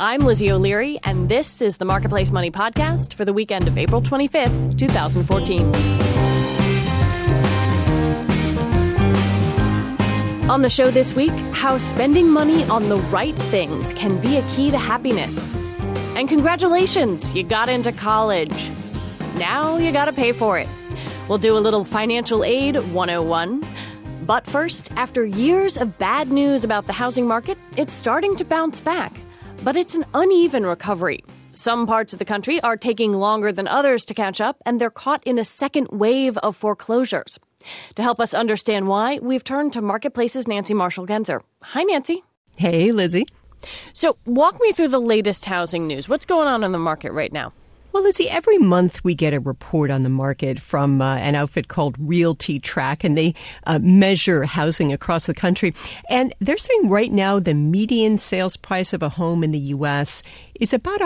I'm Lizzie O'Leary, and this is the Marketplace Money Podcast for the weekend of April 25th, 2014. On the show this week, how spending money on the right things can be a key to happiness. And congratulations, you got into college. Now you gotta pay for it. We'll do a little financial aid 101. But first, after years of bad news about the housing market, it's starting to bounce back. But it's an uneven recovery. Some parts of the country are taking longer than others to catch up, and they're caught in a second wave of foreclosures. To help us understand why, we've turned to Marketplace's Nancy Marshall-Genzer. Hi, Nancy. Hey, Lizzie. So walk me through the latest housing news. What's going on in the market right now? Well, Lizzie, every month we get a report on the market from an outfit called Realty Track, and they measure housing across the country. And they're saying right now the median sales price of a home in the U.S. is about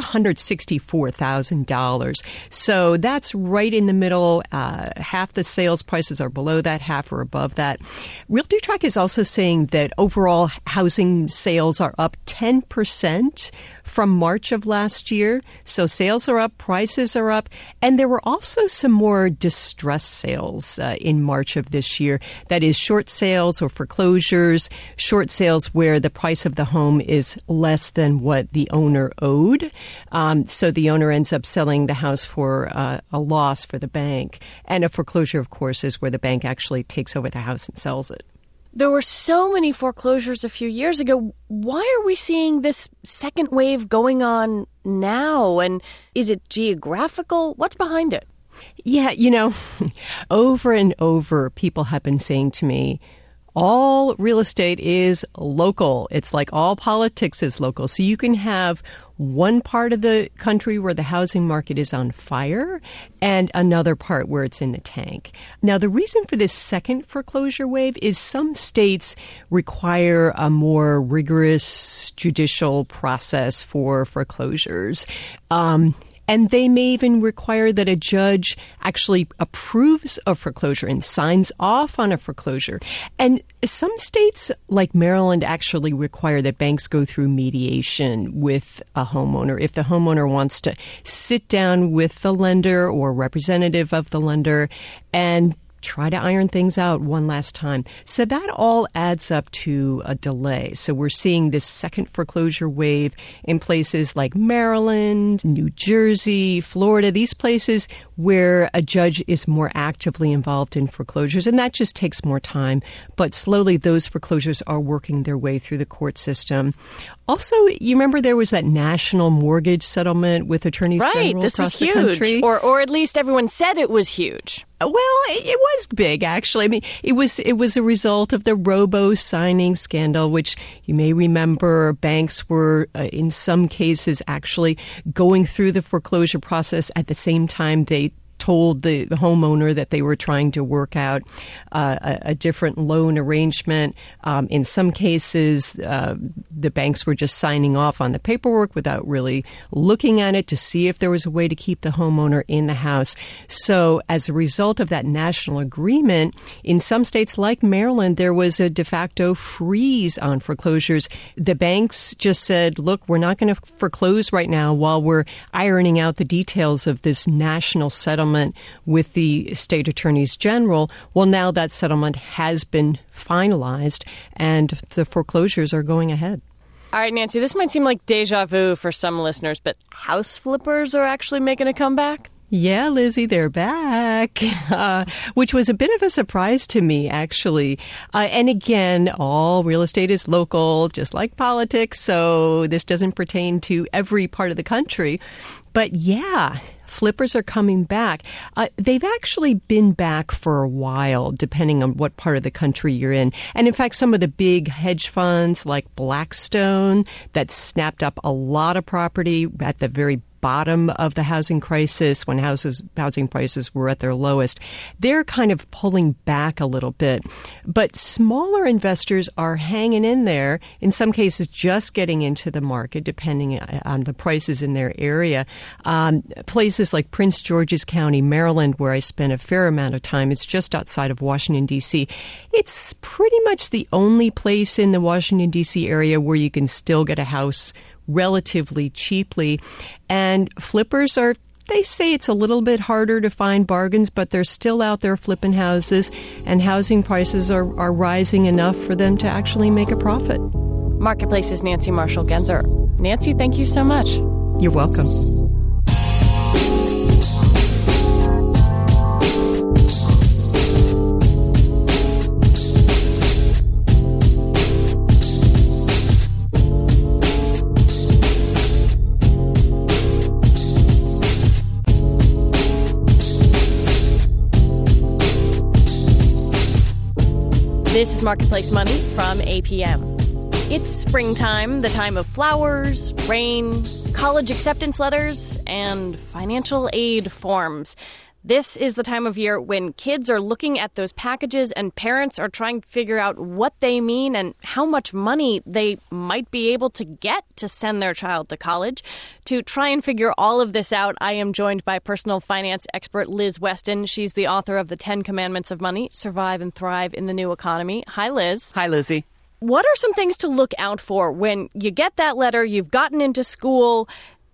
$164,000. So that's right in the middle. Half the sales prices are below that, half are above that. Realty Track is also saying that overall housing sales are up 10% from March of last year. So sales are up, prices are up, and there were also some more distress sales in March of this year. That is short sales or foreclosures, short sales where the price of the home is less than what the owner owed. So the owner ends up selling the house for a loss for the bank. And a foreclosure, of course, is where the bank actually takes over the house and sells it. There were so many foreclosures a few years ago. Why are we seeing this second wave going on now? And is it geographical? What's behind it? Yeah, over and over, people have been saying to me, all real estate is local. It's like all politics is local. So you can have one part of the country where the housing market is on fire and another part where it's in the tank. Now, the reason for this second foreclosure wave is some states require a more rigorous judicial process for foreclosures. And they may even require that a judge actually approves a foreclosure and signs off on a foreclosure. And some states, like Maryland, actually require that banks go through mediation with a homeowner. If the homeowner wants to sit down with the lender or representative of the lender and try to iron things out one last time. So that all adds up to a delay. So we're seeing this second foreclosure wave in places like Maryland, New Jersey, Florida, these places where a judge is more actively involved in foreclosures. And that just takes more time. But slowly those foreclosures are working their way through the court system. Also, you remember there was that national mortgage settlement with attorneys general across the country? Right, this was huge. Or at least everyone said it was huge. Well, it was big, actually. I mean, it was a result of the robo-signing scandal, which you may remember banks were, in some cases, actually going through the foreclosure process at the same time they told the homeowner that they were trying to work out a different loan arrangement. In some cases, the banks were just signing off on the paperwork without really looking at it to see if there was a way to keep the homeowner in the house. So as a result of that national agreement, in some states like Maryland, there was a de facto freeze on foreclosures. The banks just said, look, we're not going to foreclose right now while we're ironing out the details of this national settlement with the state attorneys general. Well, now that settlement has been finalized and the foreclosures are going ahead. All right, Nancy, this might seem like deja vu for some listeners, but house flippers are actually making a comeback? Yeah, Lizzie, they're back, which was a bit of a surprise to me, actually. And again, all real estate is local, just like politics, so this doesn't pertain to every part of the country. But yeah, flippers are coming back. They've actually been back for a while, depending on what part of the country you're in. And in fact, some of the big hedge funds like Blackstone that snapped up a lot of property at the very bottom of the housing crisis when housing prices were at their lowest, they're kind of pulling back a little bit. But smaller investors are hanging in there, in some cases just getting into the market, depending on the prices in their area. Places like Prince George's County, Maryland, where I spent a fair amount of time, it's just outside of Washington, D.C. It's pretty much the only place in the Washington, D.C. area where you can still get a house relatively cheaply. And flippers they say it's a little bit harder to find bargains, but they're still out there flipping houses, and housing prices are rising enough for them to actually make a profit. Marketplace's Nancy Marshall-Genzer. Nancy, thank you so much. You're welcome. This is Marketplace Money from APM. It's springtime, the time of flowers, rain, college acceptance letters, and financial aid forms. This is the time of year when kids are looking at those packages and parents are trying to figure out what they mean and how much money they might be able to get to send their child to college. To try and figure all of this out, I am joined by personal finance expert Liz Weston. She's the author of The 10 Commandments of Money, Survive and Thrive in the New Economy. Hi, Liz. Hi, Lizzie. What are some things to look out for when you get that letter, you've gotten into school,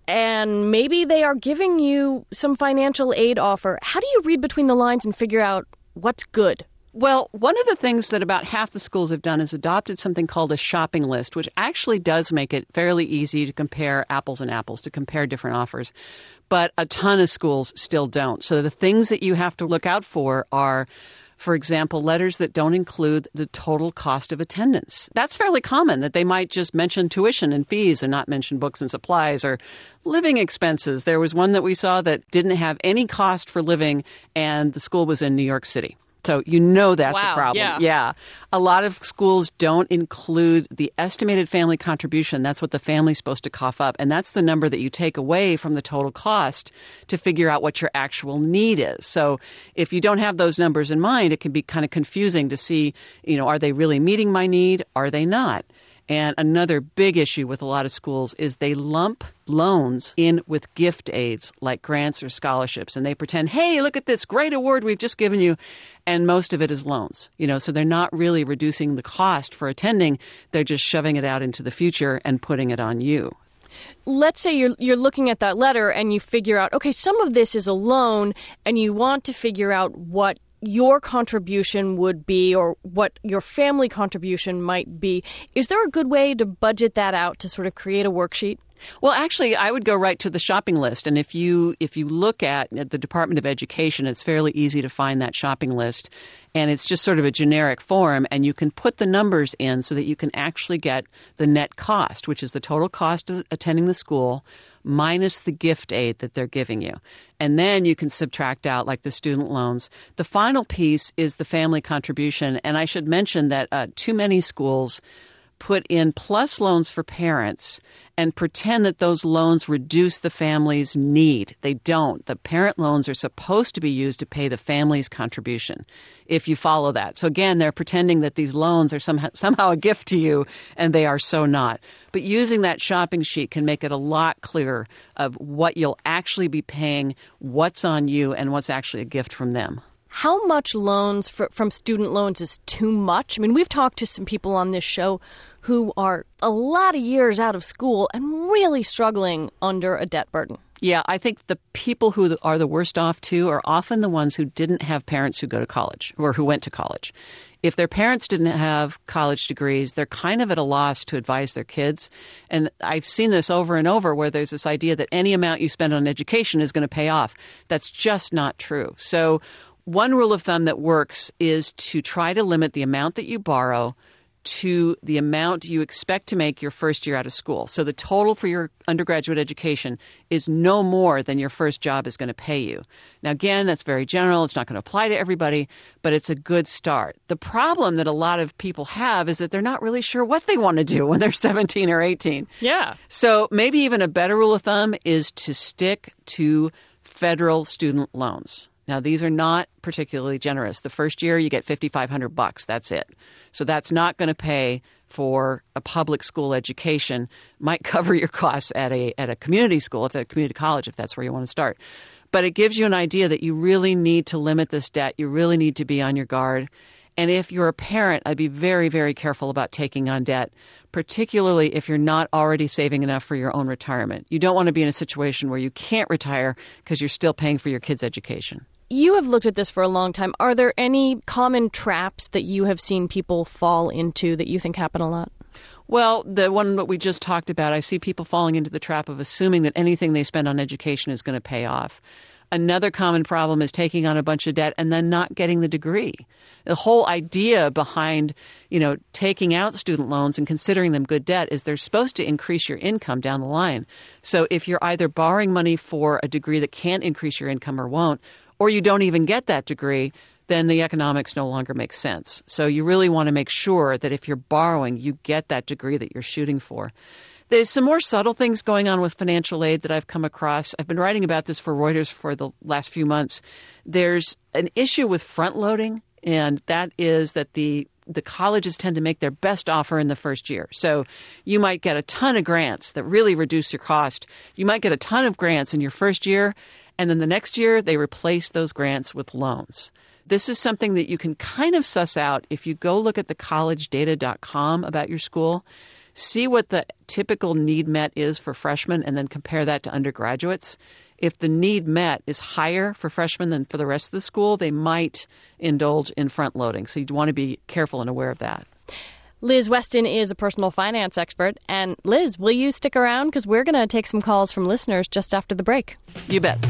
and maybe they are giving you some financial aid offer? How do you read between the lines and figure out what's good? Well, one of the things that about half the schools have done is adopted something called a shopping list, which actually does make it fairly easy to compare apples and apples, to compare different offers. But a ton of schools still don't. So the things that you have to look out for are, for example, letters that don't include the total cost of attendance. That's fairly common, that they might just mention tuition and fees and not mention books and supplies or living expenses. There was one that we saw that didn't have any cost for living, and the school was in New York City. So you know that's a problem. Yeah. A lot of schools don't include the estimated family contribution. That's what the family's supposed to cough up. And that's the number that you take away from the total cost to figure out what your actual need is. So if you don't have those numbers in mind, it can be kind of confusing to see, are they really meeting my need? Are they not? And another big issue with a lot of schools is they lump loans in with gift aids like grants or scholarships. And they pretend, hey, look at this great award we've just given you. And most of it is loans. So they're not really reducing the cost for attending. They're just shoving it out into the future and putting it on you. Let's say you're looking at that letter and you figure out, okay, some of this is a loan, and you want to figure out what your contribution would be or what your family contribution might be. Is there a good way to budget that out to sort of create a worksheet? Well, actually, I would go right to the shopping list. And if you look at the Department of Education, it's fairly easy to find that shopping list. And it's just sort of a generic form, and you can put the numbers in so that you can actually get the net cost, which is the total cost of attending the school minus the gift aid that they're giving you. And then you can subtract out like the student loans. The final piece is the family contribution. And I should mention that too many schools put in plus loans for parents and pretend that those loans reduce the family's need. They don't. The parent loans are supposed to be used to pay the family's contribution, if you follow that. So again, they're pretending that these loans are somehow a gift to you, and they are so not. But using that shopping sheet can make it a lot clearer of what you'll actually be paying, what's on you, and what's actually a gift from them. How much loans from student loans is too much? I mean, we've talked to some people on this show who are a lot of years out of school and really struggling under a debt burden. Yeah, I think the people who are the worst off, too, are often the ones who didn't have parents who go to college or who went to college. If their parents didn't have college degrees, they're kind of at a loss to advise their kids. And I've seen this over and over where there's this idea that any amount you spend on education is going to pay off. That's just not true. So one rule of thumb that works is to try to limit the amount that you borrow to the amount you expect to make your first year out of school. So the total for your undergraduate education is no more than your first job is going to pay you. Now, again, that's very general. It's not going to apply to everybody, but it's a good start. The problem that a lot of people have is that they're not really sure what they want to do when they're 17 or 18. Yeah. So maybe even a better rule of thumb is to stick to federal student loans. Now, these are not particularly generous. The first year, you get $5,500. That's it. So that's not going to pay for a public school education. Might cover your costs at a community school, if at a community college, if that's where you want to start. But it gives you an idea that you really need to limit this debt. You really need to be on your guard. And if you're a parent, I'd be very, very careful about taking on debt, particularly if you're not already saving enough for your own retirement. You don't want to be in a situation where you can't retire because you're still paying for your kids' education. You have looked at this for a long time. Are there any common traps that you have seen people fall into that you think happen a lot? Well, the one that we just talked about, I see people falling into the trap of assuming that anything they spend on education is going to pay off. Another common problem is taking on a bunch of debt and then not getting the degree. The whole idea behind, taking out student loans and considering them good debt is they're supposed to increase your income down the line. So if you're either borrowing money for a degree that can't increase your income or won't, or you don't even get that degree, then the economics no longer make sense. So you really want to make sure that if you're borrowing, you get that degree that you're shooting for. There's some more subtle things going on with financial aid that I've come across. I've been writing about this for Reuters for the last few months. There's an issue with front loading, and that is that the colleges tend to make their best offer in the first year. So you might get a ton of grants that really reduce your cost. You might get a ton of grants in your first year, and then the next year they replace those grants with loans. This is something that you can kind of suss out if you go look at the collegedata.com about your school. See what the typical need met is for freshmen and then compare that to undergraduates. If the need met is higher for freshmen than for the rest of the school, they might indulge in front loading. So you'd want to be careful and aware of that. Liz Weston is a personal finance expert. And Liz, will you stick around? Because we're going to take some calls from listeners just after the break. You bet.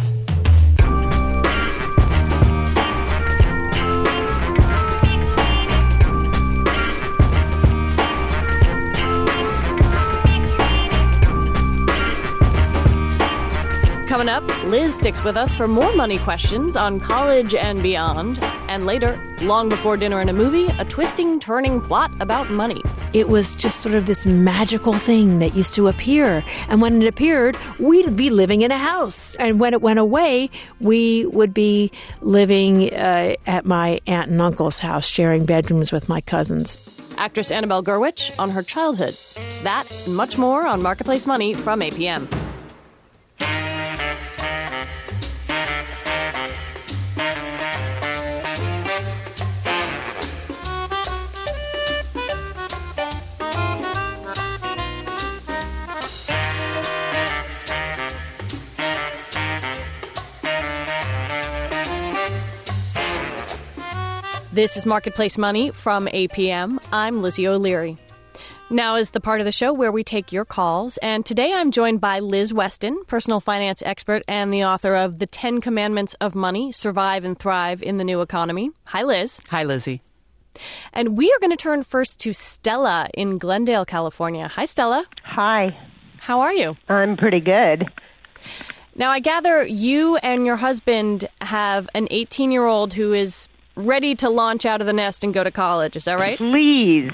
Coming up, Liz sticks with us for more money questions on college and beyond. And later, long before dinner and a movie, a twisting, turning plot about money. It was just sort of this magical thing that used to appear. And when it appeared, we'd be living in a house. And when it went away, we would be living at my aunt and uncle's house, sharing bedrooms with my cousins. Actress Annabelle Gurwitch on her childhood. That and much more on Marketplace Money from APM. This is Marketplace Money from APM. I'm Lizzie O'Leary. Now is the part of the show where we take your calls. And today I'm joined by Liz Weston, personal finance expert and the author of The 10 Commandments of Money, Survive and Thrive in the New Economy. Hi, Liz. Hi, Lizzie. And we are going to turn first to Stella in Glendale, California. Hi, Stella. Hi. How are you? I'm pretty good. Now, I gather you and your husband have an 18-year-old who is ready to launch out of the nest and go to college. Is that right? Please.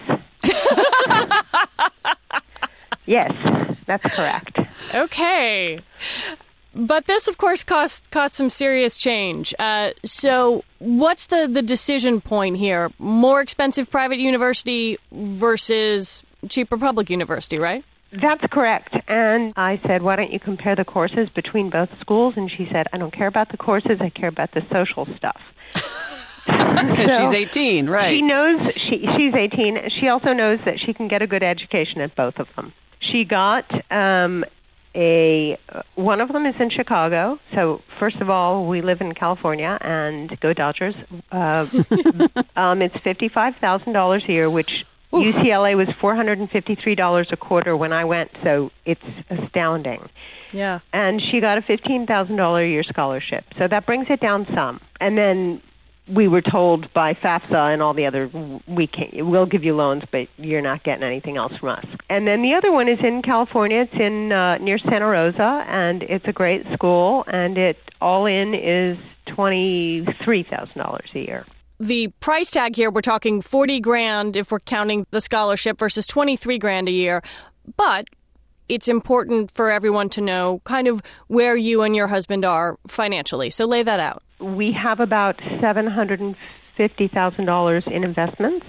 Yes, that's correct. Okay. But this, of course, cost some serious change. So what's the decision point here? More expensive private university versus cheaper public university, right? That's correct. And I said, why don't you compare the courses between both schools? And she said, I don't care about the courses. I care about the social stuff. She's 18, right? She knows she's 18. She also knows that she can get a good education at both of them. She got one of them is in Chicago. So first of all, we live in California, and go Dodgers. It's $55,000 a year, which UCLA was $453 a quarter when I went. So it's astounding. Yeah. And she got a $15,000 a year scholarship. So that brings it down some. And then we were told by FAFSA and all the other, we'll give you loans, but you're not getting anything else from us. And then the other one is in California. It's in near Santa Rosa, and it's a great school, and it all in is $23,000 a year. The price tag here, we're talking $40,000 if we're counting the scholarship versus $23,000 a year. But it's important for everyone to know kind of where you and your husband are financially. So lay that out. We have about $750,000 in investments,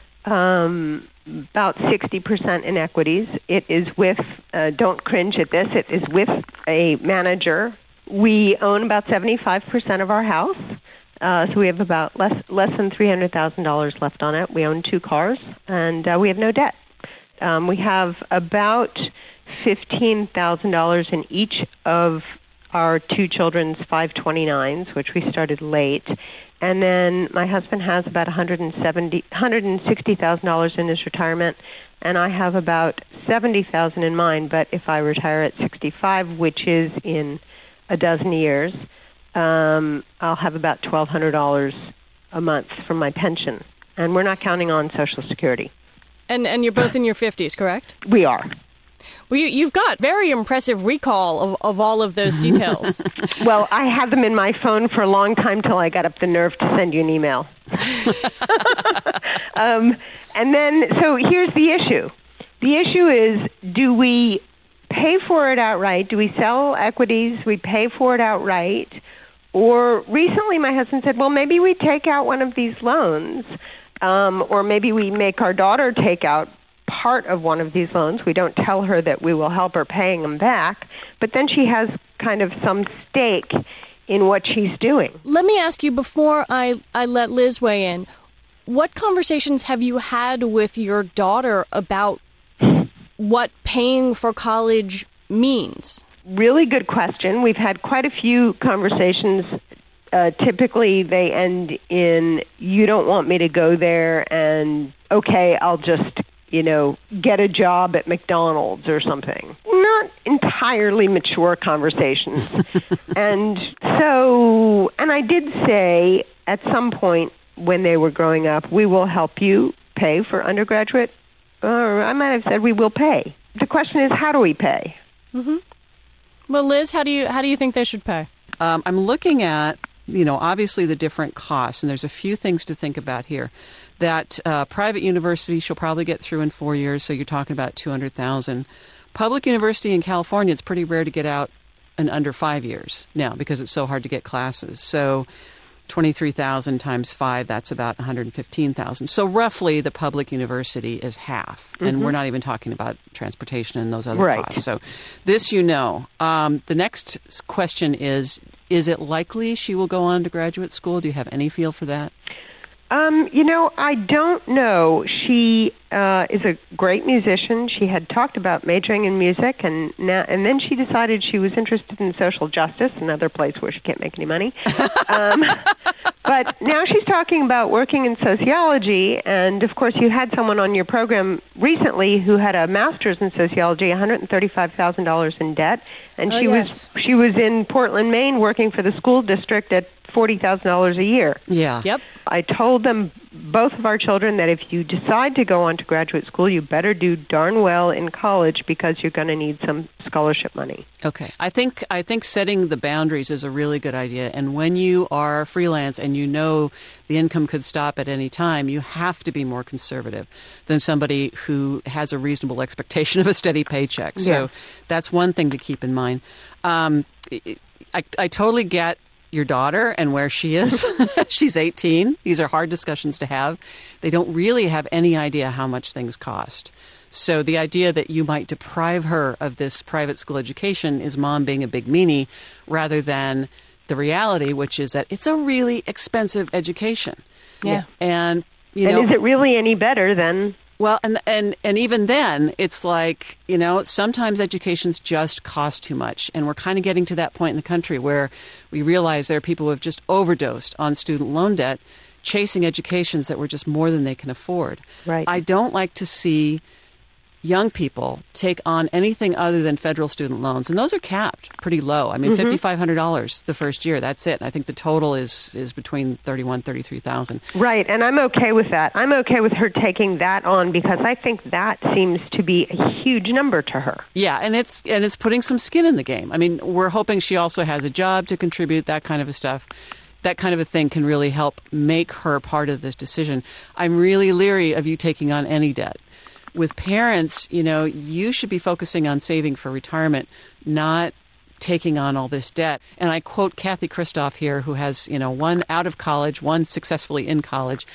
about 60% in equities. It is with, don't cringe at this, it is with a manager. We own about 75% of our house. So we have about less than $300,000 left on it. We own 2 cars, and we have no debt. We have about $15,000 in each of our 2 children's 529s, which we started late. And then my husband has about $160,000 in his retirement, and I have about $70,000 in mine. But if I retire at 65, which is in a dozen years, I'll have about $1,200 a month from my pension, and we're not counting on Social Security. And you're both in your 50s, correct? We are. Well, you've got very impressive recall of all of those details. Well, I had them in my phone for a long time till I got up the nerve to send you an email. And then, so here's the issue. The issue is, do we pay for it outright? Do we sell equities? We pay for it outright? Or recently my husband said, well, maybe we take out one of these loans, or maybe we make our daughter take out part of one of these loans. We don't tell her that we will help her paying them back, but then she has kind of some stake in what she's doing. Let me ask you, before I let Liz weigh in, what conversations have you had with your daughter about what paying for college means? Really good question. We've had quite a few conversations. Typically, they end in, you don't want me to go there, and okay, I'll just get a job at McDonald's or something. Not entirely mature conversations. And I did say at some point when they were growing up, we will help you pay for undergraduate, or I might have said we will pay. The question is, how do we pay? Mm-hmm. Well, Liz, how do you think they should pay? I'm looking at, obviously the different costs, and there's a few things to think about here. That private university she'll probably get through in 4 years, so you're talking about $200,000. Public university in California, it's pretty rare to get out in under 5 years now because it's so hard to get classes. So 23,000 times 5, that's about 115,000. So roughly the public university is half. Mm-hmm. And we're not even talking about transportation and those other costs. So this the next question is it likely she will go on to graduate school? Do you have any feel for that? I don't know. She is a great musician. She had talked about majoring in music, and then she decided she was interested in social justice, another place where she can't make any money. But now she's talking about working in sociology, and of course you had someone on your program recently who had a master's in sociology, $135,000 in debt, and she was in Portland, Maine, working for the school district at $40,000 a year. Yeah. Yep. I told them, both of our children, that if you decide to go on to graduate school, you better do darn well in college because you're going to need some scholarship money. Okay. I think setting the boundaries is a really good idea. And when you are freelance and the income could stop at any time, you have to be more conservative than somebody who has a reasonable expectation of a steady paycheck. So that's one thing to keep in mind. I totally get your daughter and where she is. She's 18. These are hard discussions to have. They don't really have any idea how much things cost. So the idea that you might deprive her of this private school education is mom being a big meanie rather than the reality, which is that it's a really expensive education. Yeah. And is it really any better than... Well, and even then, it's like, sometimes educations just cost too much. And we're kind of getting to that point in the country where we realize there are people who have just overdosed on student loan debt, chasing educations that were just more than they can afford. Right. I don't like to see young people take on anything other than federal student loans. And those are capped pretty low. I mean, $5,500 the first year. That's it. I think the total is between $31,000, $33,000. Right. And I'm okay with that. I'm okay with her taking that on because I think that seems to be a huge number to her. Yeah. And it's putting some skin in the game. I mean, we're hoping she also has a job to contribute, that kind of stuff. That kind of a thing can really help make her part of this decision. I'm really leery of you taking on any debt. With parents, you should be focusing on saving for retirement, not taking on all this debt. And I quote Kathy Kristoff here, who has, one out of college, one successfully in college.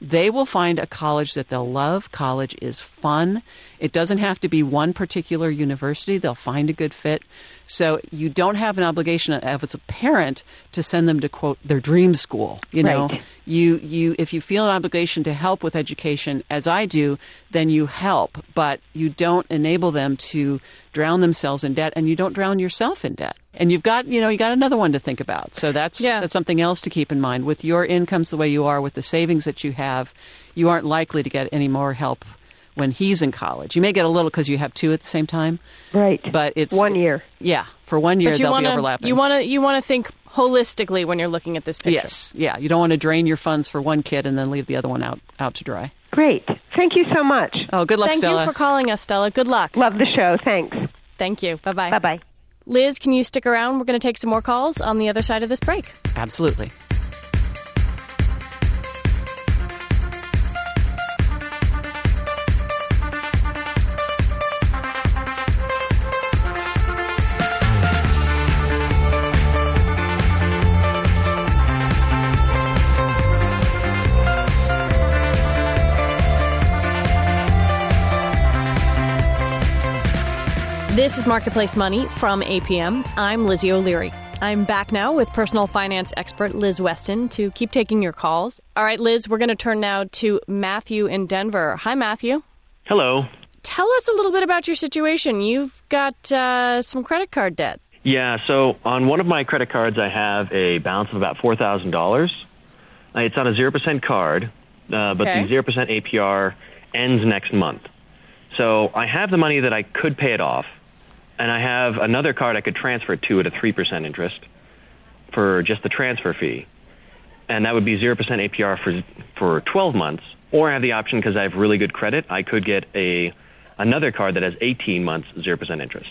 they will find a college that they'll love. College is fun. It doesn't have to be one particular university. They'll find a good fit. So you don't have an obligation as a parent to send them to, quote, their dream school. You know, Right. you if you feel an obligation to help with education, as I do, then you help. But you don't enable them to drown themselves in debt, and you don't drown yourself in debt. And you got another one to think about. So that's something else to keep in mind. With your incomes the way you are, with the savings that you have, you aren't likely to get any more help when he's in college. You may get a little because you have two at the same time. Right. But it's 1 year. Yeah, for 1 year But they'll be overlapping. You want to think holistically when you're looking at this picture. Yes, yeah. You don't want to drain your funds for one kid and then leave the other one out to dry. Great. Thank you so much. Oh, good luck, Thank Stella. you for calling us, Stella. Good luck. Love the show. Thanks. Thank you. Bye-bye. Bye-bye. Liz, can you stick around? We're going to take some more calls on the other side of this break. Absolutely. This is Marketplace Money from APM. I'm Lizzie O'Leary. I'm back now with personal finance expert Liz Weston to keep taking your calls. All right, Liz, we're going to turn now to Matthew in Denver. Hi, Matthew. Hello. Tell us a little bit about your situation. You've got some credit card debt. Yeah, so on one of my credit cards, I have a balance of about $4,000. It's on a 0% card, but Okay. the 0% APR ends next month. So I have the money that I could pay it off, and I have another card I could transfer it to at a 3% interest for just the transfer fee. And that would be 0% APR for 12 months. Or I have the option, because I have really good credit, I could get another card that has 18 months 0% interest.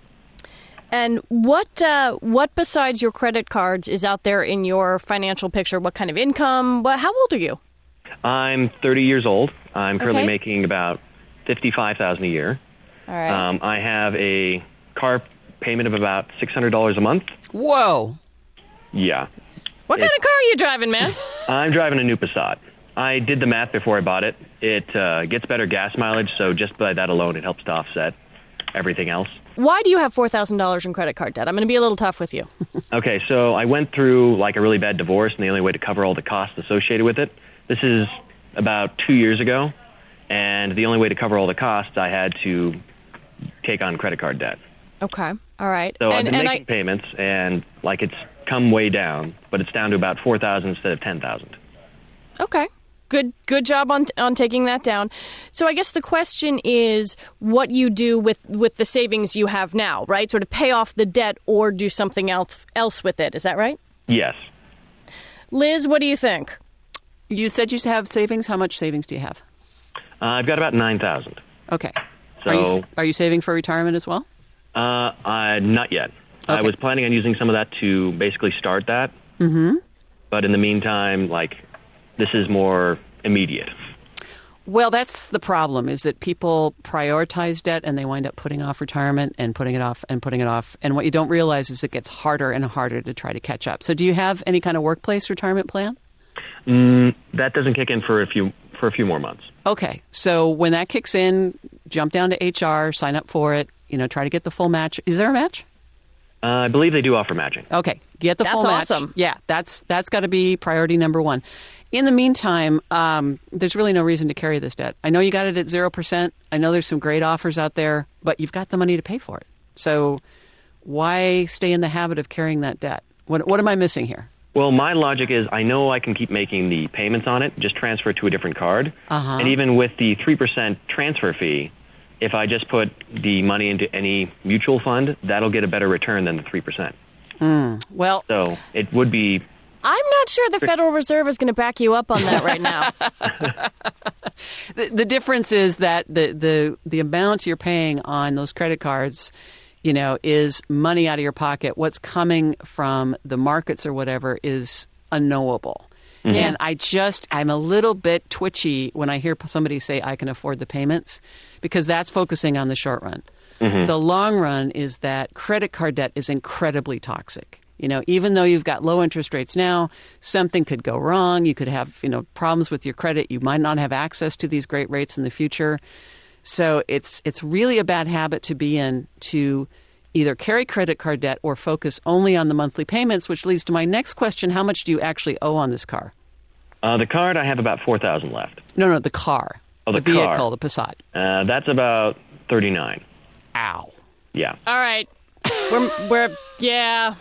And what besides your credit cards is out there in your financial picture? What kind of income? How old are you? I'm 30 years old. I'm currently Okay. making about $55,000 a year. All right. I have a car payment of about $600 a month. Whoa. Yeah. What kind of car are you driving, man? I'm driving a new Passat. I did the math before I bought it. It gets better gas mileage, so just by that alone, it helps to offset everything else. Why do you have $4,000 in credit card debt? I'm going to be a little tough with you. Okay, so I went through like a really bad divorce, and the only way to cover all the costs associated with it, this is about 2 years ago, and the only way to cover all the costs, I had to take on credit card debt. Okay. All right. So I've been making payments, and like it's come way down, but it's down to about $4,000 instead of $10,000. Okay. Good job on taking that down. So I guess the question is what you do with the savings you have now, right? Sort of pay off the debt or do something else with it. Is that right? Yes. Liz, what do you think? You said you have savings. How much savings do you have? I've got about $9,000. Okay. So Are you saving for retirement as well? not yet. I Okay. was planning on using some of that to basically start that. Mm-hmm. But in the meantime, like, this is more immediate. Well, that's the problem, is that people prioritize debt and they wind up putting off retirement and putting it off and putting it off. And what you don't realize is it gets harder and harder to try to catch up. So do you have any kind of workplace retirement plan? That doesn't kick in for a few more months. Okay. So when that kicks in, jump down to HR, sign up for it, try to get the full match. Is there a match? I believe they do offer matching. Okay. Get the full match. That's awesome. Yeah, that's got to be priority number one. In the meantime, there's really no reason to carry this debt. I know you got it at 0%. I know there's some great offers out there, but you've got the money to pay for it. So why stay in the habit of carrying that debt? What am I missing here? Well, my logic is I know I can keep making the payments on it, just transfer it to a different card. Uh-huh. And even with the 3% transfer fee, if I just put the money into any mutual fund, that'll get a better return than the 3%. Well, So it would be... I'm not sure the Federal Reserve is going to back you up on that right now. the difference is that the amount you're paying on those credit cards, is money out of your pocket. What's coming from the markets or whatever is unknowable. Mm-hmm. And I'm a little bit twitchy when I hear somebody say I can afford the payments, because that's focusing on the short run. Mm-hmm. The long run is that credit card debt is incredibly toxic. Even though you've got low interest rates now, something could go wrong. You could have, problems with your credit. You might not have access to these great rates in the future. So it's really a bad habit to be in, to either carry credit card debt or focus only on the monthly payments, which leads to my next question. How much do you actually owe on this car? The card, I have about $4,000 left. No, the car. Oh, the vehicle, car. the Passat. That's about $39,000. Ow. Yeah. All right. We're yeah.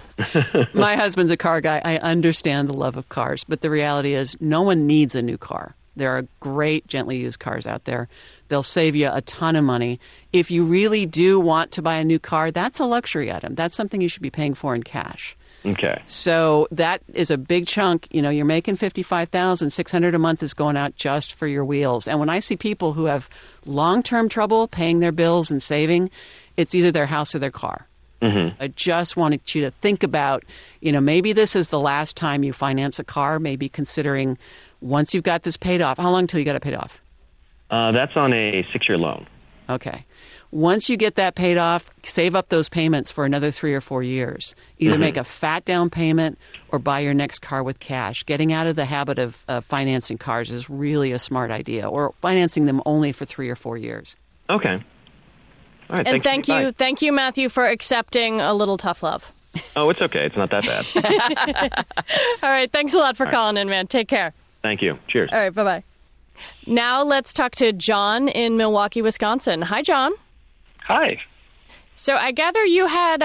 My husband's a car guy. I understand the love of cars, but the reality is no one needs a new car. There are great gently used cars out there. They'll save you a ton of money. If you really do want to buy a new car, that's a luxury item. That's something you should be paying for in cash. Okay. So that is a big chunk. You're making $55,000, $600 a month is going out just for your wheels. And when I see people who have long-term trouble paying their bills and saving, it's either their house or their car. Mm-hmm. I just wanted you to think about, maybe this is the last time you finance a car, maybe considering once you've got this paid off. How long till you got it paid off? That's on a 6-year loan. Okay. Once you get that paid off, save up those payments for another 3 or 4 years. Either make a fat down payment or buy your next car with cash. Getting out of the habit of financing cars is really a smart idea, or financing them only for 3 or 4 years. Okay. All right. And thank you, Matthew, for accepting a little tough love. Oh, it's okay. It's not that bad. All right. Thanks a lot for calling in, man. Take care. Thank you. Cheers. All right. Bye-bye. Now let's talk to John in Milwaukee, Wisconsin. Hi, John. Hi. So I gather you had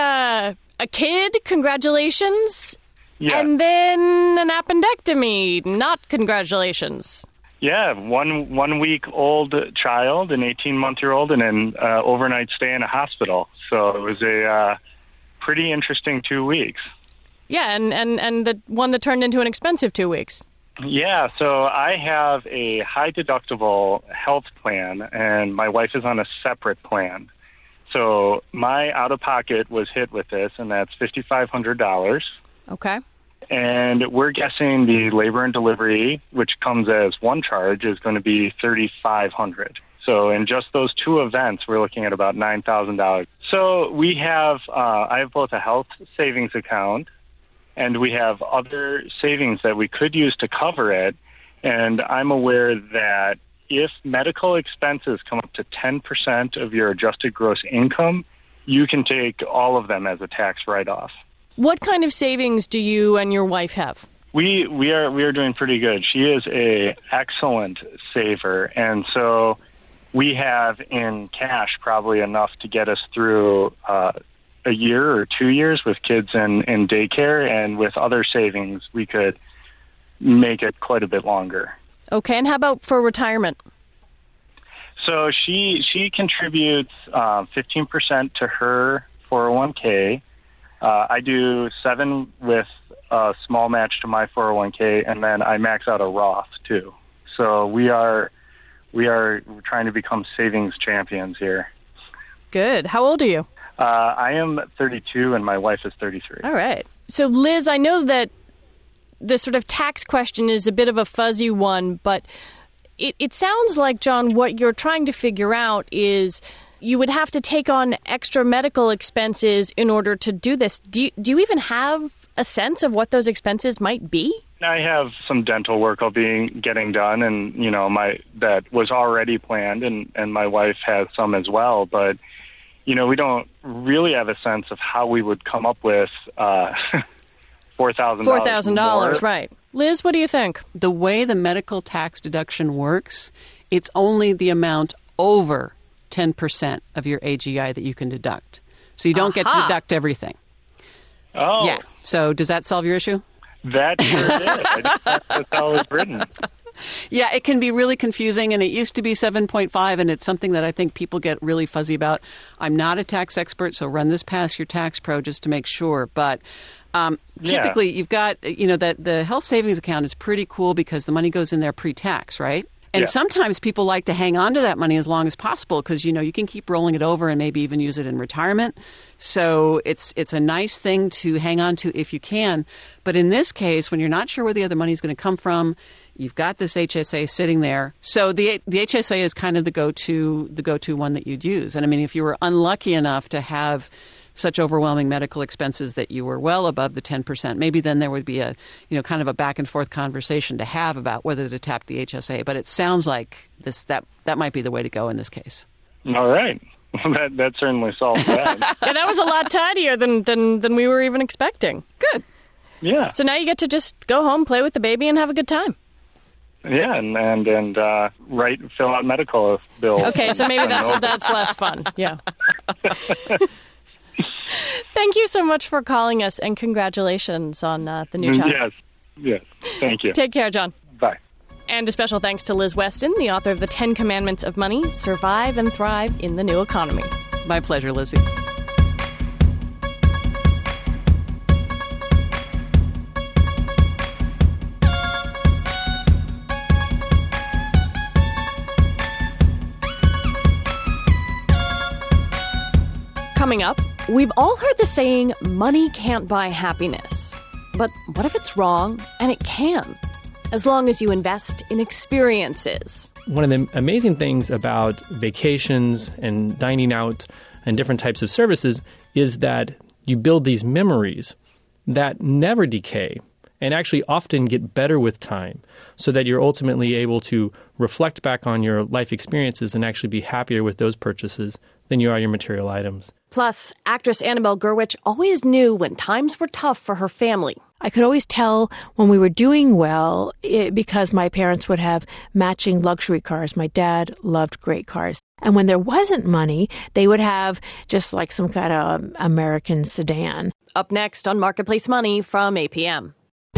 a kid. Congratulations. Yeah. And then an appendectomy. Not congratulations. Yeah, one week old child, an 18-month-old, and an overnight stay in a hospital. So it was a pretty interesting 2 weeks. Yeah, and the one that turned into an expensive 2 weeks. Yeah, so I have a high-deductible health plan, and my wife is on a separate plan. So my out-of-pocket was hit with this, and that's $5,500. Okay. And we're guessing the labor and delivery, which comes as one charge, is going to be $3,500. So in just those two events, we're looking at about $9,000. So we have, I have both a health savings account and we have other savings that we could use to cover it. And I'm aware that if medical expenses come up to 10% of your adjusted gross income, you can take all of them as a tax write-off. What kind of savings do you and your wife have? We are doing pretty good. She is a excellent saver, and so we have in cash probably enough to get us through a year or 2 years with kids in daycare, and with other savings we could make it quite a bit longer. Okay, and how about for retirement? So she contributes 15% to her 401k. I do 7 with a small match to my 401k, and then I max out a Roth too. So we are trying to become savings champions here. Good. How old are you? I am 32, and my wife is 33. All right. So Liz, I know that the sort of tax question is a bit of a fuzzy one, but it sounds like, John, what you're trying to figure out is you would have to take on extra medical expenses in order to do this. Do you even have a sense of what those expenses might be? I have some dental work I'll be getting done, and that was already planned, and my wife has some as well. But we don't really have a sense of how we would come up with $4,000. $4,000, right? Liz, what do you think? The way the medical tax deduction works, it's only the amount over 10% of your AGI that you can deduct. So you don't get to deduct everything. Oh. Yeah. So does that solve your issue? That sure did. That's how it's written. Yeah, it can be really confusing, and it used to be 7.5, and it's something that I think people get really fuzzy about. I'm not a tax expert, so run this past your tax pro just to make sure. But typically, you've got, that the health savings account is pretty cool because the money goes in there pre-tax, right? And sometimes people like to hang on to that money as long as possible because, you can keep rolling it over and maybe even use it in retirement. So it's a nice thing to hang on to if you can. But in this case, when you're not sure where the other money is going to come from, you've got this HSA sitting there. So the HSA is kind of the go-to one that you'd use. And I mean, if you were unlucky enough to have such overwhelming medical expenses that you were well above the 10%, maybe then there would be a, kind of a back and forth conversation to have about whether to tap the HSA. But it sounds like that might be the way to go in this case. All right. That certainly solves that. Yeah, that was a lot tidier than we were even expecting. Good. Yeah. So now you get to just go home, play with the baby, and have a good time. Yeah, and fill out medical bills. Okay, so maybe that's less fun. Yeah. Thank you so much for calling us, and congratulations on the new child. Yes. Thank you. Take care, John. Bye. And a special thanks to Liz Weston, the author of The 10 Commandments of Money, Survive and Thrive in the New Economy. My pleasure, Lizzie. Coming up, we've all heard the saying, money can't buy happiness. But what if it's wrong and it can? As long as you invest in experiences. One of the amazing things about vacations and dining out and different types of services is that you build these memories that never decay and actually often get better with time, so that you're ultimately able to reflect back on your life experiences and actually be happier with those purchases than you are your material items. Plus, actress Annabelle Gurwitch always knew when times were tough for her family. I could always tell when we were doing well because my parents would have matching luxury cars. My dad loved great cars. And when there wasn't money, they would have just like some kind of American sedan. Up next on Marketplace Money from APM.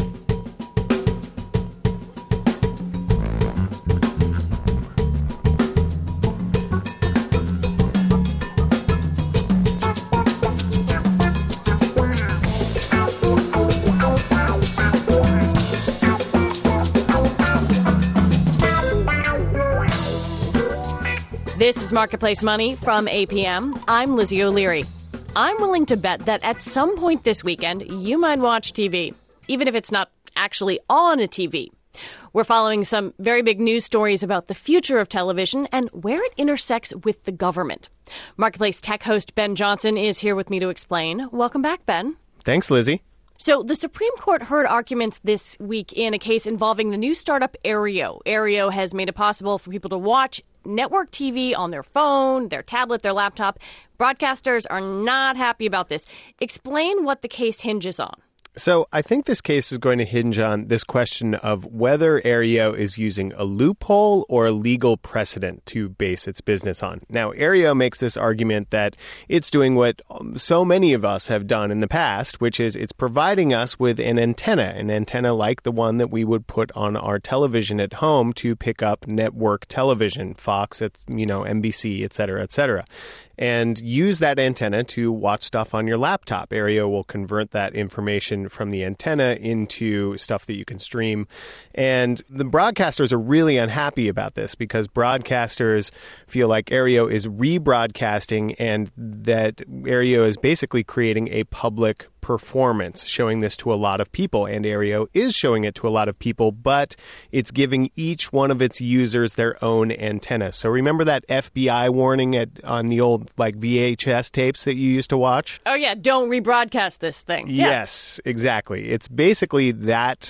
This is Marketplace Money from APM. I'm Lizzie O'Leary. I'm willing to bet that at some point this weekend, you might watch TV, even if it's not actually on a TV. We're following some very big news stories about the future of television and where it intersects with the government. Marketplace tech host Ben Johnson is here with me to explain. Welcome back, Ben. Thanks, Lizzie. So the Supreme Court heard arguments this week in a case involving the new startup Aereo. Aereo has made it possible for people to watch network TV on their phone, their tablet, their laptop. Broadcasters are not happy about this. Explain what the case hinges on. So I think this case is going to hinge on this question of whether Aereo is using a loophole or a legal precedent to base its business on. Now, Aereo makes this argument that it's doing what so many of us have done in the past, which is it's providing us with an antenna like the one that we would put on our television at home to pick up network television, Fox, NBC, et cetera, and use that antenna to watch stuff on your laptop. Aereo will convert that information from the antenna into stuff that you can stream. And the broadcasters are really unhappy about this because broadcasters feel like Aereo is rebroadcasting and that Aereo is basically creating a public performance, showing this to a lot of people. And Aereo is showing it to a lot of people, but it's giving each one of its users their own antenna. So remember that FBI warning on the old VHS tapes that you used to watch? Oh, yeah. Don't rebroadcast this thing. Yes, exactly. It's basically that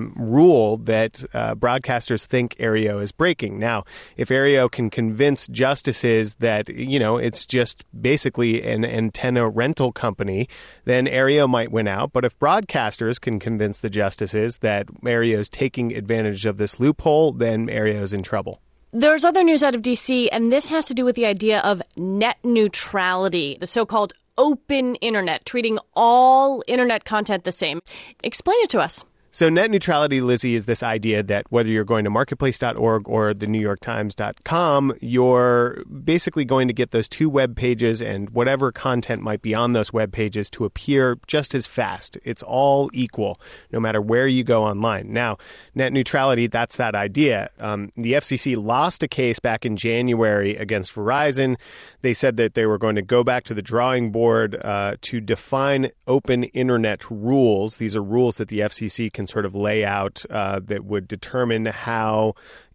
rule that broadcasters think Aereo is breaking. Now, if Aereo can convince justices that, it's just basically an antenna rental company, then Aereo might win out. But if broadcasters can convince the justices that Aereo is taking advantage of this loophole, then Aereo is in trouble. There's other news out of D.C., and this has to do with the idea of net neutrality, the so-called open internet, treating all internet content the same. Explain it to us. So net neutrality, Lizzie, is this idea that whether you're going to marketplace.org or thenewyorktimes.com, you're basically going to get those two web pages and whatever content might be on those web pages to appear just as fast. It's all equal, no matter where you go online. Now, net neutrality, that's that idea. The FCC lost a case back in January against Verizon. They said that they were going to go back to the drawing board to define open internet rules. These are rules that the FCC can sort of lay out that would determine how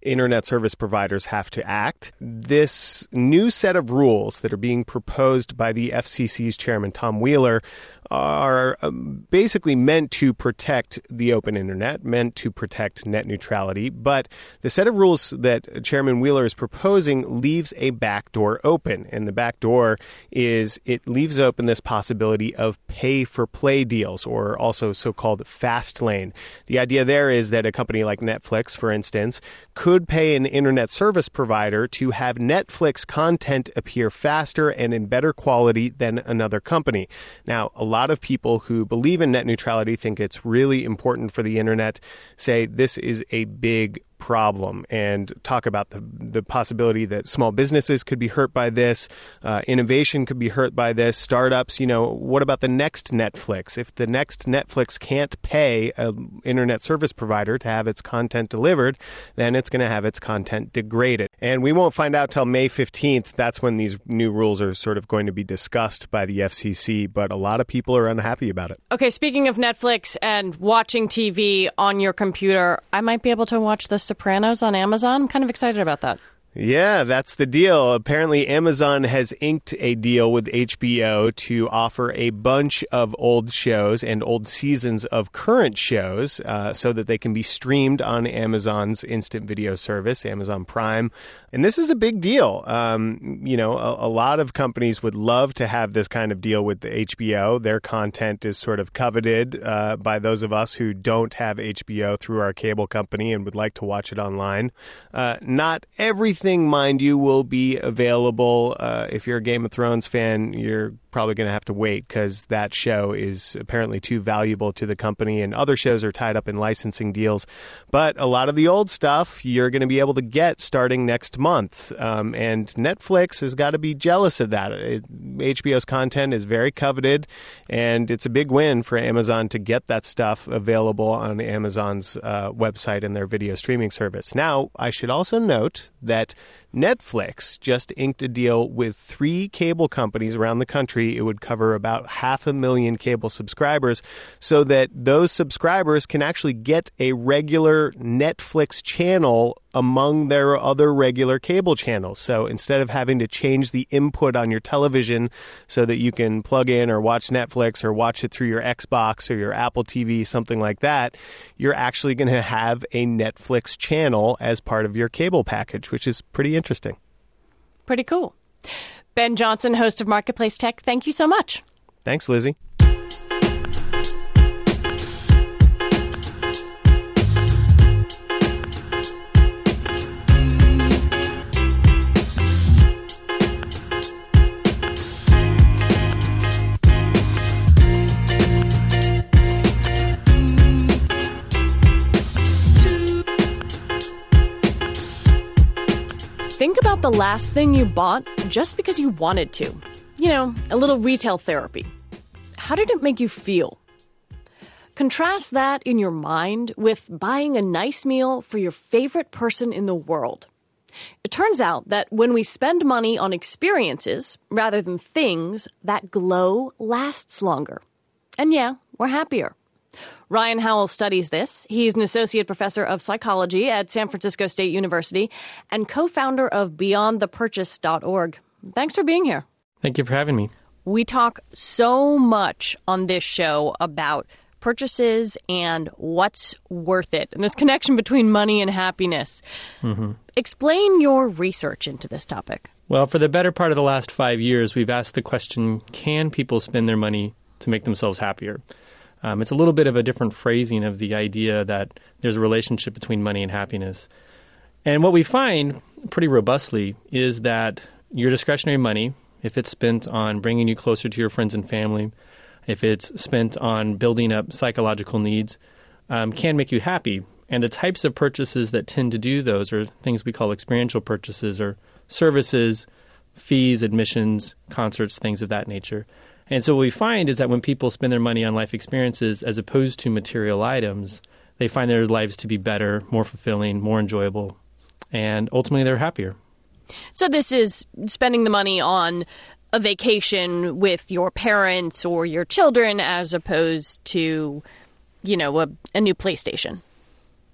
internet service providers have to act. This new set of rules that are being proposed by the FCC's chairman, Tom Wheeler, are basically meant to protect the open internet, meant to protect net neutrality. But the set of rules that Chairman Wheeler is proposing leaves a backdoor open. And the backdoor is it leaves open this possibility of pay-for-play deals, or also so-called fast lane. The idea there is that a company like Netflix, for instance, could pay an internet service provider to have Netflix content appear faster and in better quality than another company. Now, a lot of people who believe in net neutrality think it's really important for the internet, say this is a big problem, and talk about the possibility that small businesses could be hurt by this, innovation could be hurt by this, startups. What about the next Netflix? If the next Netflix can't pay an internet service provider to have its content delivered, then it's going to have its content degraded. And we won't find out till May 15th. That's when these new rules are sort of going to be discussed by the FCC, but a lot of people are unhappy about it. Okay, speaking of Netflix and watching TV on your computer, I might be able to watch The Sopranos on Amazon. I'm kind of excited about that. Yeah, that's the deal. Apparently, Amazon has inked a deal with HBO to offer a bunch of old shows and old seasons of current shows so that they can be streamed on Amazon's instant video service, Amazon Prime. And this is a big deal. A lot of companies would love to have this kind of deal with the HBO. Their content is sort of coveted by those of us who don't have HBO through our cable company and would like to watch it online. Not everything, mind you, will be available. If you're a Game of Thrones fan, you're probably going to have to wait because that show is apparently too valuable to the company, and other shows are tied up in licensing deals. But a lot of the old stuff you're going to be able to get starting next month. And Netflix has got to be jealous of that. HBO's content is very coveted, and it's a big win for Amazon to get that stuff available on Amazon's website and their video streaming service. Now, I should also note that Netflix just inked a deal with 3 cable companies around the country. It would cover about 500,000 cable subscribers so that those subscribers can actually get a regular Netflix channel among their other regular cable channels. So instead of having to change the input on your television so that you can plug in or watch Netflix or watch it through your Xbox or your Apple TV, something like that, you're actually going to have a Netflix channel as part of your cable package, which is pretty interesting. Pretty cool. Ben Johnson, host of Marketplace Tech, thank you so much. Thanks, Lizzie. Think about the last thing you bought just because you wanted to. A little retail therapy. How did it make you feel? Contrast that in your mind with buying a nice meal for your favorite person in the world. It turns out that when we spend money on experiences rather than things, that glow lasts longer. And yeah, we're happier. Ryan Howell studies this. He's an associate professor of psychology at San Francisco State University and co-founder of BeyondThePurchase.org. Thanks for being here. Thank you for having me. We talk so much on this show about purchases and what's worth it, and this connection between money and happiness. Mm-hmm. Explain your research into this topic. Well, for the better part of the last 5 years, we've asked the question, can people spend their money to make themselves happier? It's a little bit of a different phrasing of the idea that there's a relationship between money and happiness. And what we find pretty robustly is that your discretionary money, if it's spent on bringing you closer to your friends and family, if it's spent on building up psychological needs, can make you happy. And the types of purchases that tend to do those are things we call experiential purchases, or services, fees, admissions, concerts, things of that nature. And so what we find is that when people spend their money on life experiences as opposed to material items, they find their lives to be better, more fulfilling, more enjoyable, and ultimately they're happier. So this is spending the money on a vacation with your parents or your children as opposed to, a new PlayStation.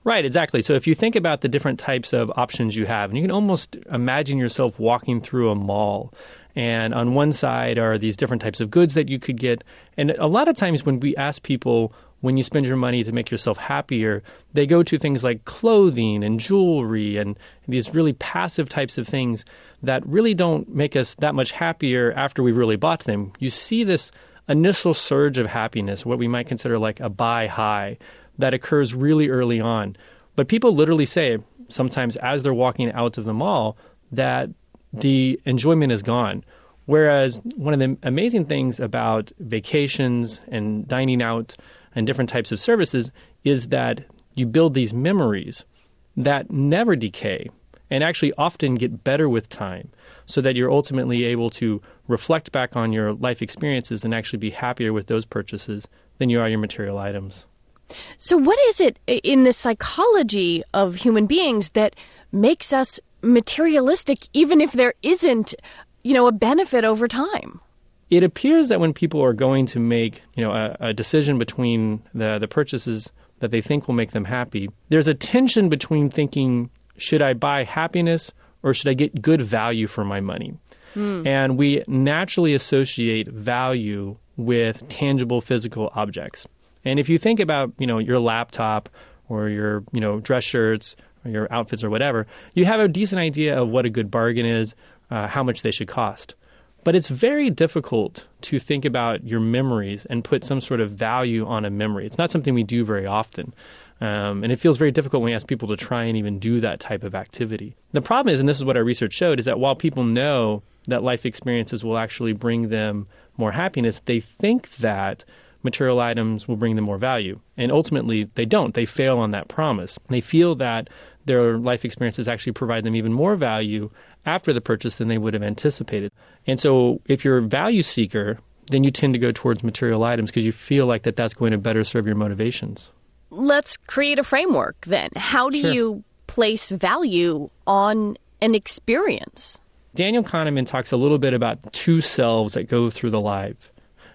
Right, exactly. So if you think about the different types of options you have, and you can almost imagine yourself walking through a mall, and on one side are these different types of goods that you could get. And a lot of times when we ask people, when you spend your money to make yourself happier, they go to things like clothing and jewelry and these really passive types of things that really don't make us that much happier after we've really bought them. You see this initial surge of happiness, what we might consider like a buy high, that occurs really early on. But people literally say, sometimes as they're walking out of the mall, that the enjoyment is gone. Whereas one of the amazing things about vacations and dining out and different types of services is that you build these memories that never decay and actually often get better with time, so that you're ultimately able to reflect back on your life experiences and actually be happier with those purchases than you are your material items. So what is it in the psychology of human beings that makes us materialistic, even if there isn't, a benefit over time? It appears that when people are going to make, a decision between the purchases that they think will make them happy, there's a tension between thinking, should I buy happiness or should I get good value for my money? And we naturally associate value with tangible physical objects. And if you think about, your laptop or your, dress shirts or your outfits or whatever, you have a decent idea of what a good bargain is, how much they should cost. But it's very difficult to think about your memories and put some sort of value on a memory. It's not something we do very often. And it feels very difficult when we ask people to try and even do that type of activity. The problem is, and this is what our research showed, is that while people know that life experiences will actually bring them more happiness, they think that material items will bring them more value. And ultimately, they don't. They fail on that promise. They feel that their life experiences actually provide them even more value after the purchase than they would have anticipated. And so if you're a value seeker, then you tend to go towards material items because you feel like that's going to better serve your motivations. Let's create a framework then. How do you place value on an experience? Daniel Kahneman talks a little bit about two selves that go through the life.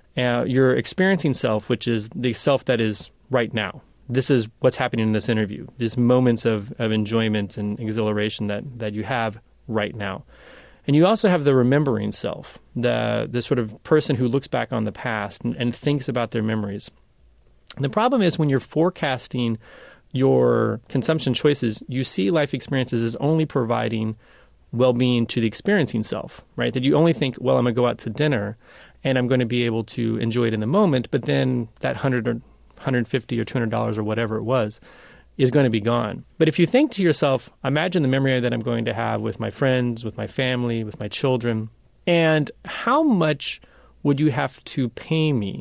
Your experiencing self, which is the self that is right now. This is what's happening in this interview, these moments of enjoyment and exhilaration that you have right now. And you also have the remembering self, the sort of person who looks back on the past and thinks about their memories. And the problem is when you're forecasting your consumption choices, you see life experiences as only providing well-being to the experiencing self, right? That you only think, well, I'm going to go out to dinner and I'm going to be able to enjoy it in the moment, but then that $100 or $150 or $200 or whatever it was is going to be gone. But if you think to yourself, imagine the memory that I'm going to have with my friends, with my family, with my children, and how much would you have to pay me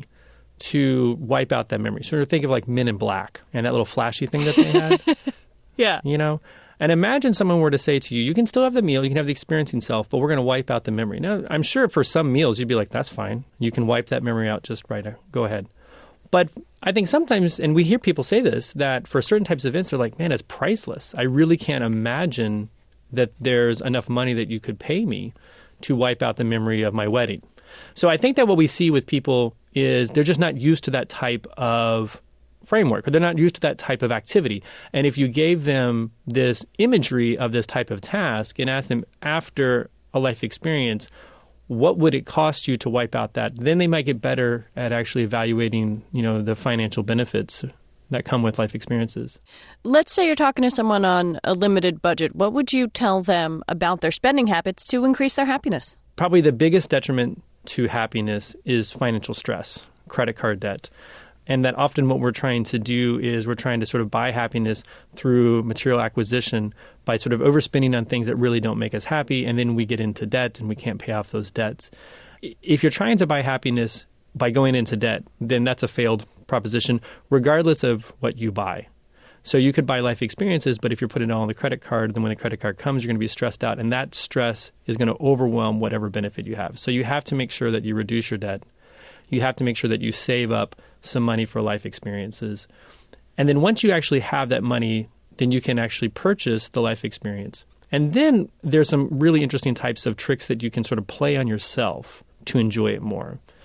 to wipe out that memory? Sort of think of like Men in Black and that little flashy thing that they had. Yeah. And imagine someone were to say to you, you can still have the meal, you can have the experiencing self, but we're going to wipe out the memory. Now, I'm sure for some meals you'd be like, that's fine. You can wipe that memory out just right. Go ahead. But I think sometimes, and we hear people say this, that for certain types of events, they're like, man, it's priceless. I really can't imagine that there's enough money that you could pay me to wipe out the memory of my wedding. So I think that what we see with people is they're just not used to that type of framework, or they're not used to that type of activity. And if you gave them this imagery of this type of task and asked them after a life experience, what would it cost you to wipe out that? Then they might get better at actually evaluating, the financial benefits that come with life experiences. Let's say you're talking to someone on a limited budget. What would you tell them about their spending habits to increase their happiness? Probably the biggest detriment to happiness is financial stress, credit card debt. And that often what we're trying to do is we're trying to sort of buy happiness through material acquisition by sort of overspending on things that really don't make us happy, and then we get into debt and we can't pay off those debts. If you're trying to buy happiness by going into debt, then that's a failed proposition, regardless of what you buy. So you could buy life experiences, but if you're putting it all on the credit card, then when the credit card comes, you're going to be stressed out, and that stress is going to overwhelm whatever benefit you have. So you have to make sure that you reduce your debt. You have to make sure that you save up some money for life experiences. And then once you actually have that money, then you can actually purchase the life experience. And then there's some really interesting types of tricks that you can sort of play on yourself to enjoy it more.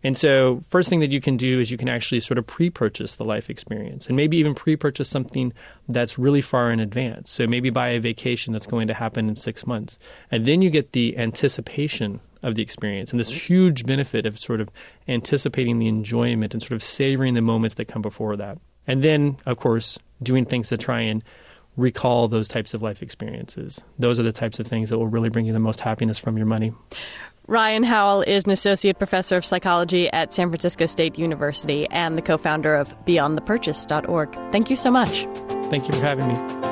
And so first thing that you can do is you can actually sort of pre-purchase the life experience and maybe even pre-purchase something that's really far in advance. So maybe buy a vacation that's going to happen in 6 months. And then you get the anticipation of the experience and this huge benefit of sort of anticipating the enjoyment and sort of savoring the moments that come before that. And then, of course, doing things to try and recall those types of life experiences. Those are the types of things that will really bring you the most happiness from your money. Ryan Howell is an associate professor of psychology at San Francisco State University and the co-founder of BeyondThePurchase.org. Thank you so much. Thank you for having me.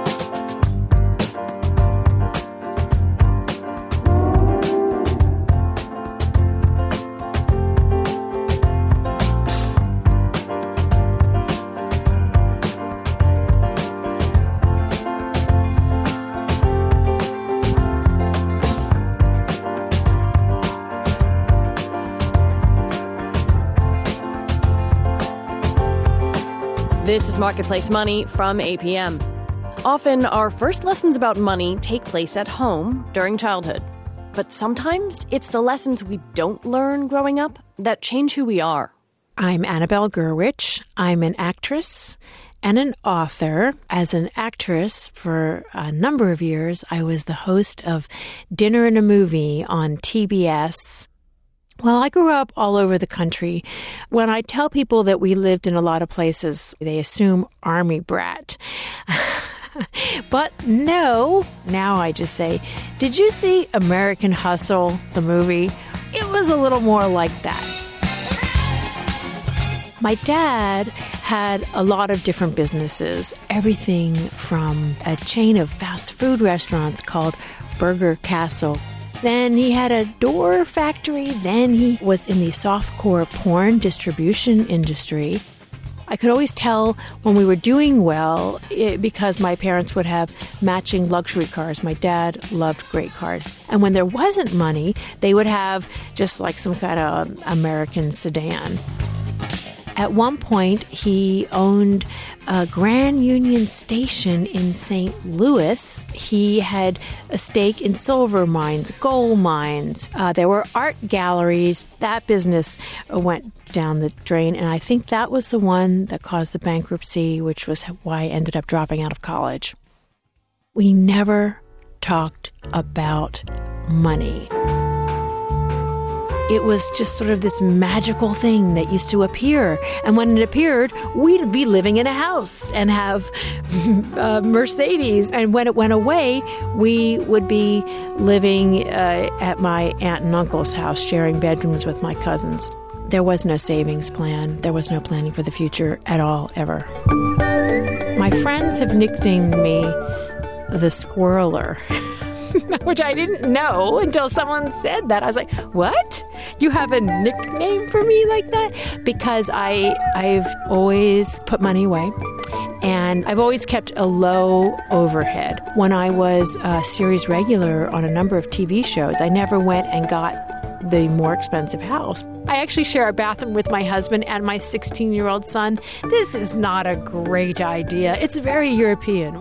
This is Marketplace Money from APM. Often, our first lessons about money take place at home during childhood. But sometimes it's the lessons we don't learn growing up that change who we are. I'm Annabelle Gurwitch. I'm an actress and an author. As an actress for a number of years, I was the host of Dinner and a Movie on TBS. Well, I grew up all over the country. When I tell people that we lived in a lot of places, they assume Army brat. But no, now I just say, did you see American Hustle, the movie? It was a little more like that. My dad had a lot of different businesses, everything from a chain of fast food restaurants called Burger Castle. Then he had a door factory. Then he was in the softcore porn distribution industry. I could always tell when we were doing well because my parents would have matching luxury cars. My dad loved great cars. And when there wasn't money, they would have just like some kind of American sedan. At one point, he owned a Grand Union Station in St. Louis. He had a stake in silver mines, gold mines. There were art galleries. That business went down the drain, and I think that was the one that caused the bankruptcy, which was why I ended up dropping out of college. We never talked about money. It was just sort of this magical thing that used to appear. And when it appeared, we'd be living in a house and have Mercedes. And when it went away, we would be living at my aunt and uncle's house, sharing bedrooms with my cousins. There was no savings plan. There was no planning for the future at all, ever. My friends have nicknamed me the Squirreler. Which I didn't know until someone said that. I was like, what? You have a nickname for me like that? Because I've always put money away, and I've always kept a low overhead. When I was a series regular on a number of TV shows, I never went and got the more expensive house. I actually share a bathroom with my husband and my 16-year-old son. This is not a great idea. It's very European.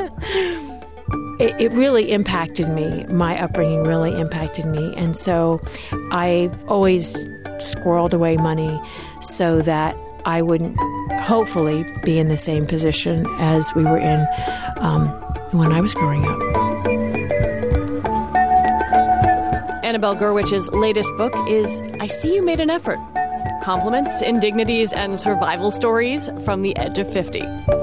It really impacted me. My upbringing really impacted me. And so I always squirreled away money so that I wouldn't hopefully be in the same position as we were in when I was growing up. Annabelle Gurwich's latest book is I See You Made an Effort. Compliments, indignities, and survival stories from the edge of 50.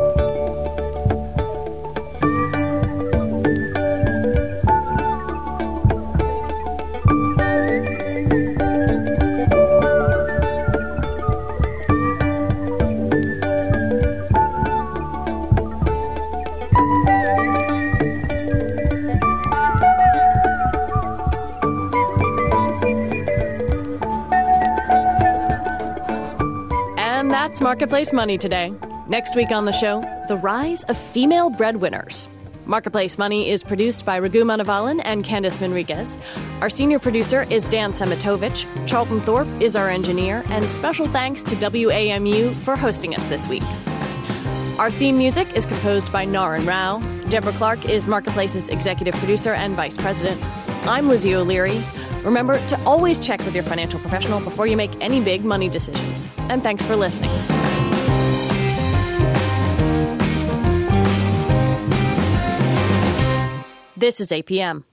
That's Marketplace Money today. Next week on the show, the rise of female breadwinners. Marketplace Money is produced by Raghu Manavalan and Candice Manriquez. Our senior producer is Dan Semitovich. Charlton Thorpe is our engineer, and special thanks to WAMU for hosting us this week. Our theme music is composed by Naren Rao. Deborah Clark is Marketplace's executive producer and vice president. I'm Lizzie O'Leary. Remember to always check with your financial professional before you make any big money decisions. And thanks for listening. This is APM.